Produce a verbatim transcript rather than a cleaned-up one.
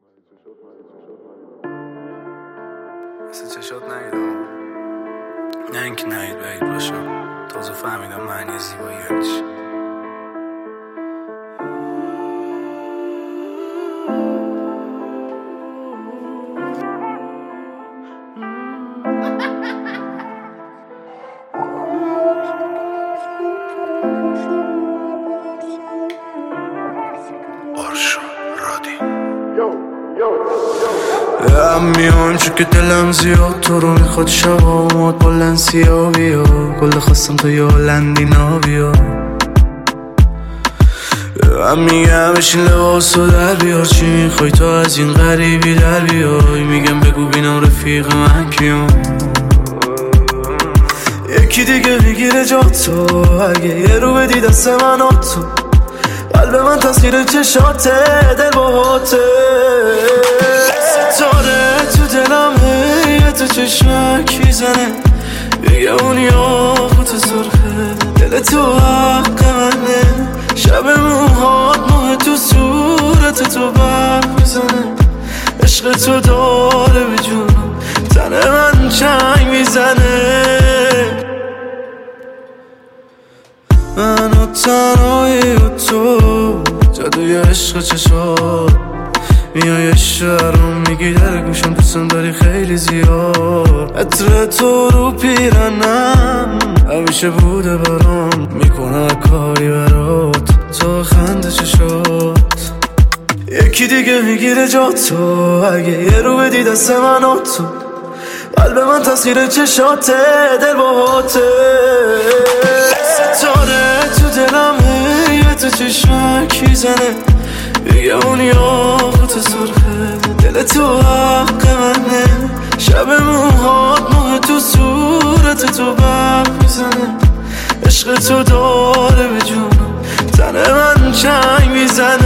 مثل چشات نیدم، نه اینکه نهید بعید باشم. تازه فهمیدم معنی زیبایی یعنی چی. هم میام چون که دلم زیاد تو رو میخواد شب آماد با لنسیا بیا گل خواستم تو یا لندینا بیا هم میگم بشین لباسو در بیار چی میخوای تو از این غریبی در بیای میگم بگو بینم رفیق من کیم یکی دیگه بگیره جا تو اگه یه رو بدی دست من و تو قلب من تصویر چشاته دل باهاته ستاره تو دلمه یه تو چشمک میزنه بگه اون یاقوت سرخه دل تو حق منه شب موهات موه تو صورت تو برق میزنه عشق تو داره به جونم تن من چنگ میزنه من و تنهایی و تو جادوی عشق چشات میای شهرم میگی در گوشم دوستم داری خیلی زیاد عطر تو رو پیرنم همیشه بوده برام میکنه کاری برات تو خنده چشات یکی دیگه میگیره جا تو اگه یه رو بدی دست من و تو قلب من تصویر چشاته دل باهاته ستاره تو دلمه یه تو چشمک میزنه بگه اون یاقوت سرخه دل تو حق منه شب موهات موه تو صورت تو برق میزنه عشق تو داره به جونم تن من چنگ میزنه